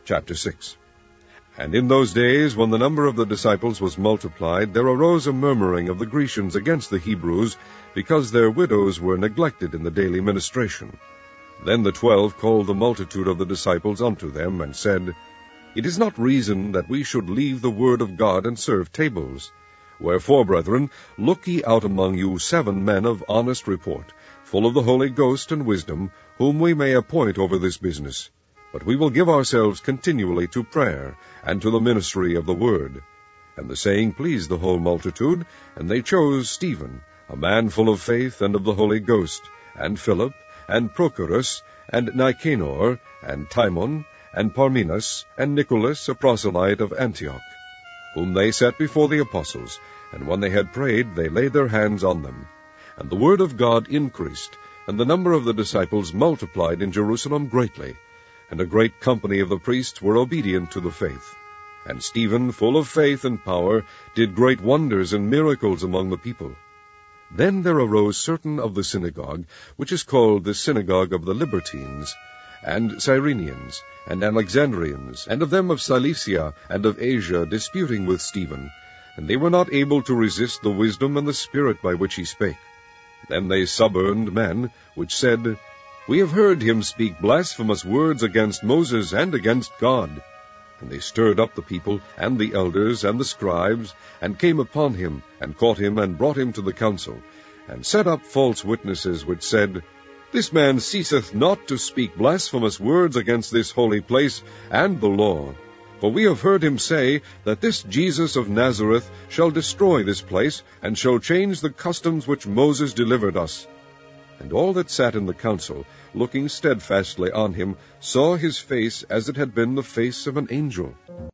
Chapter 6. And in those days, when the number of the disciples was multiplied, there arose a murmuring of the Grecians against the Hebrews, because their widows were neglected in the daily ministration. Then the 12 called the multitude of the disciples unto them, and said, It is not reason that we should leave the word of God and serve tables. Wherefore, brethren, look ye out among you 7 men of honest report, full of the Holy Ghost and wisdom, whom we may appoint over this business. But we will give ourselves continually to prayer, and to the ministry of the word. And the saying pleased the whole multitude, and they chose Stephen, a man full of faith and of the Holy Ghost, and Philip, and Prochorus, and Nicanor, and Timon, and Parmenas, and Nicholas, a proselyte of Antioch, whom they set before the apostles, and when they had prayed, they laid their hands on them. And the word of God increased, and the number of the disciples multiplied in Jerusalem greatly, and a great company of the priests were obedient to the faith. And Stephen, full of faith and power, did great wonders and miracles among the people. Then there arose certain of the synagogue, which is called the synagogue of the Libertines, and Cyrenians, and Alexandrians, and of them of Cilicia and of Asia, disputing with Stephen, and they were not able to resist the wisdom and the spirit by which he spake. Then they suborned men, which said, We have heard him speak blasphemous words against Moses and against God. And they stirred up the people, and the elders, and the scribes, and came upon him, and caught him, and brought him to the council, and set up false witnesses, which said, This man ceaseth not to speak blasphemous words against this holy place and the law. For we have heard him say that this Jesus of Nazareth shall destroy this place, and shall change the customs which Moses delivered us. And all that sat in the council, looking steadfastly on him, saw his face as it had been the face of an angel.